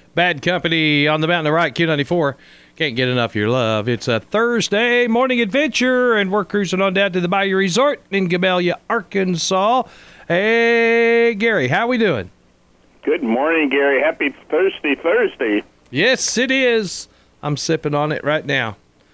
Bad Company on the Mountain of Rock, Q94. Can't get enough of your love. It's a Thursday morning adventure, and we're cruising on down to the Bayou Resort in Gamelia, Arkansas. Hey, Gary, how we doing? Good morning, Gary. Happy Thursday. Yes, it is. I'm sipping on it right now.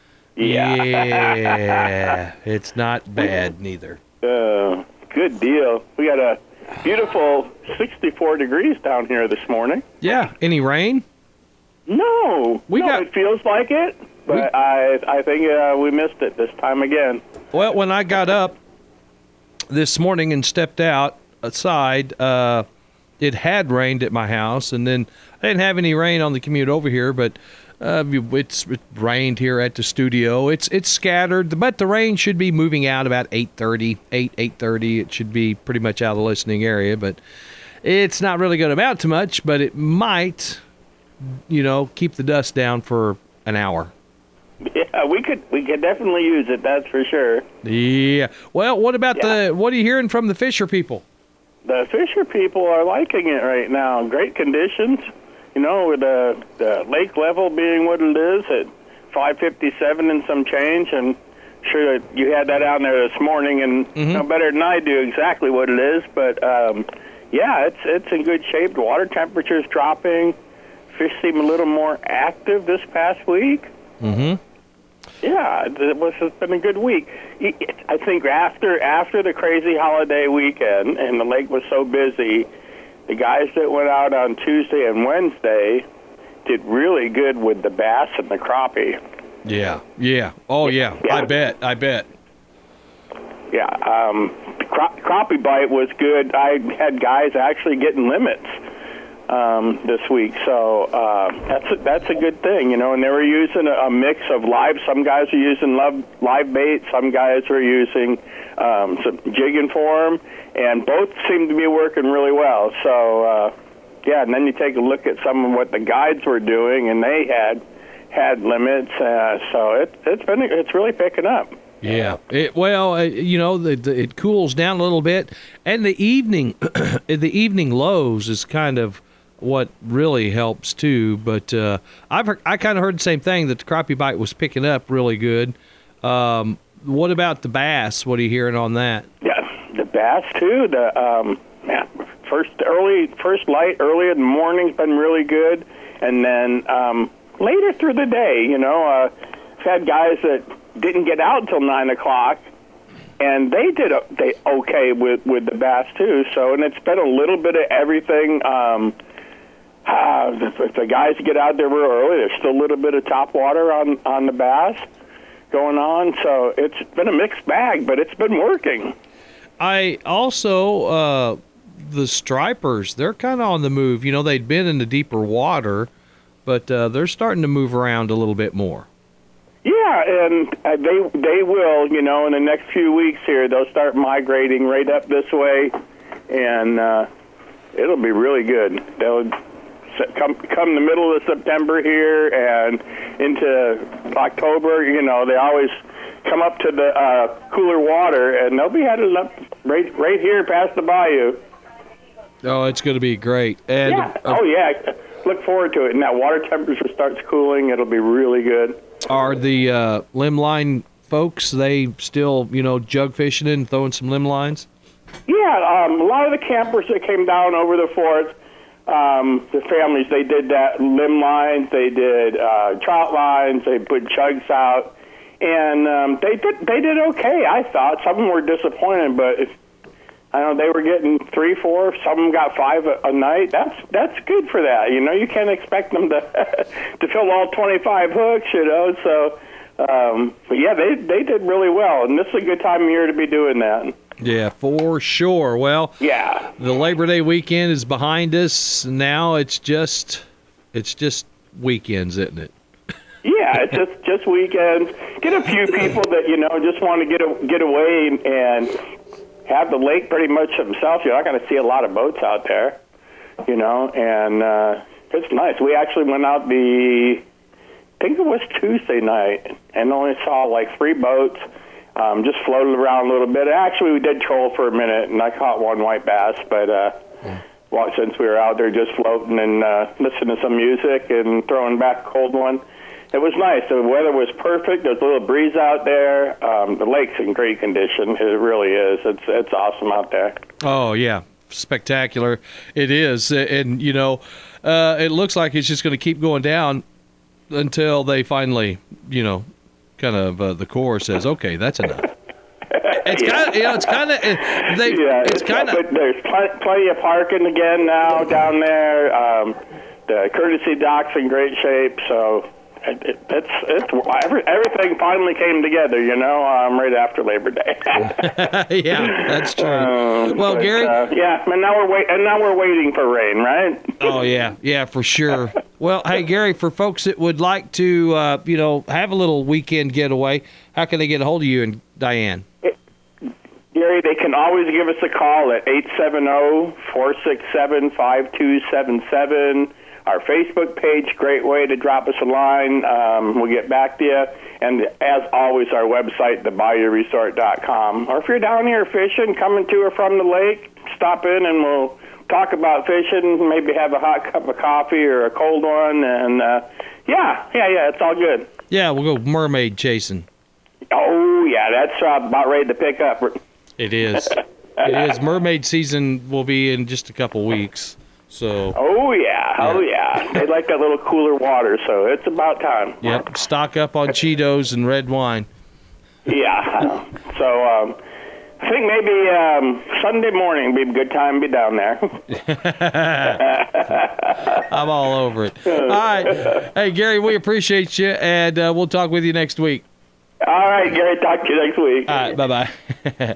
Yeah. It's not bad, neither. Good deal. We got a beautiful 64 degrees down here this morning. Yeah. Any rain? No. It feels like it, but I think we missed it this time again. Well, when I got up this morning and stepped outside, it had rained at my house, and then I didn't have any rain on the commute over here, but it rained here at the studio. It's scattered, but the rain should be moving out about 8:30. It should be pretty much out of the listening area, but it's not really going to amount to much, but it might, keep the dust down for an hour. Yeah, we could definitely use it, that's for sure. Yeah. Well, what about what are you hearing from the Fisher people? The Fisher people are liking it right now. Great conditions. With the lake level being what it is at 557 and some change, and sure that you had that out there this morning, and no better than I do exactly what it is. But it's in good shape. The water temperature's dropping. Fish seem a little more active this past week. Mm-hmm. Yeah, it's been a good week. I think after the crazy holiday weekend and the lake was so busy, the guys that went out on Tuesday and Wednesday did really good with the bass and the crappie. Yeah. Oh, yeah. I bet. Yeah, crappie bite was good. I had guys actually getting limits this week, so that's a good thing, and they were using a mix of live. Some guys are using live bait. Some guys are using some jigging for them, and both seem to be working really well. So, and then you take a look at some of what the guides were doing, and they had limits. So it's really picking up. Yeah. It cools down a little bit, and the evening lows is kind of what really helps too. But I kind of heard the same thing, that the crappie bite was picking up really good. What about the bass? What are you hearing on that? Yeah, the bass too. The first light early in the morning's been really good, and then later through the day, I've had guys that didn't get out until 9 o'clock, and they did okay with the bass too. So, and it's been a little bit of everything. If the guys get out there real early, there's still a little bit of top water on the bass going on. So it's been a mixed bag, but it's been working. I also, the stripers, they're kind of on the move. They'd been in the deeper water, but they're starting to move around a little bit more. Yeah, and they will, in the next few weeks here, they'll start migrating right up this way, and it'll be really good. They'll come the middle of September here and into October, they always come up to the cooler water, and they'll be headed up right here past the bayou. Oh, it's going to be great. And look forward to it. And that water temperature starts cooling, it'll be really good. Are the limb line folks, they still, jug fishing and throwing some limb lines? Yeah, a lot of the campers that came down over the Fourth, the families, they did that limb lines, they did trout lines, they put chugs out, and they did okay. I thought some of them were disappointed, but they were getting 3, 4. Some of them got 5 a night. That's good for that. You can't expect them to fill all 25 hooks. So, but yeah, they did really well, and this is a good time of year to be doing that. Yeah, for sure. Well, yeah, the Labor Day weekend is behind us. Now it's just weekends, isn't it? Yeah, it's just weekends. Get a few people that just want to get away and have the lake pretty much themselves. You're not going to see a lot of boats out there, and it's nice. We actually went out I think it was Tuesday night, and only saw like 3 boats. Just floated around a little bit. Actually, we did troll for a minute, and I caught one white bass, but well, since we were out there just floating and listening to some music and throwing back a cold one. It was nice. The weather was perfect. There's a little breeze out there. The lake's in great condition. It really is. It's awesome out there. Oh, yeah. Spectacular. It is. And, it looks like it's just going to keep going down until they finally, kind of the Corps says, okay, that's enough. It's kind of, there's plenty of parking again now down there. The courtesy dock's in great shape, so everything finally came together, right after Labor Day. Yeah, that's true. Well, Gary. And now we're waiting for rain, right? Oh yeah, for sure. Well, hey Gary, for folks that would like to, have a little weekend getaway, how can they get a hold of you and Diane? Gary, they can always give us a call at 870-467-5277. Our Facebook page, great way to drop us a line. We'll get back to you. And as always, our website, thebayouresort.com. Or if you're down here fishing, coming to or from the lake, stop in and we'll talk about fishing, maybe have a hot cup of coffee or a cold one. And, it's all good. Yeah, we'll go mermaid chasing. Oh, yeah, that's about ready to pick up. It is. It is. Mermaid season will be in just a couple weeks. So. Oh yeah. They like that little cooler water, so it's about time. Yep. Stock up on Cheetos and red wine. Yeah. So I think maybe Sunday morning would be a good time to be down there. I'm all over it. All right. Hey, Gary, we appreciate you, and we'll talk with you next week. All right, Gary. Talk to you next week. All right. Bye-bye.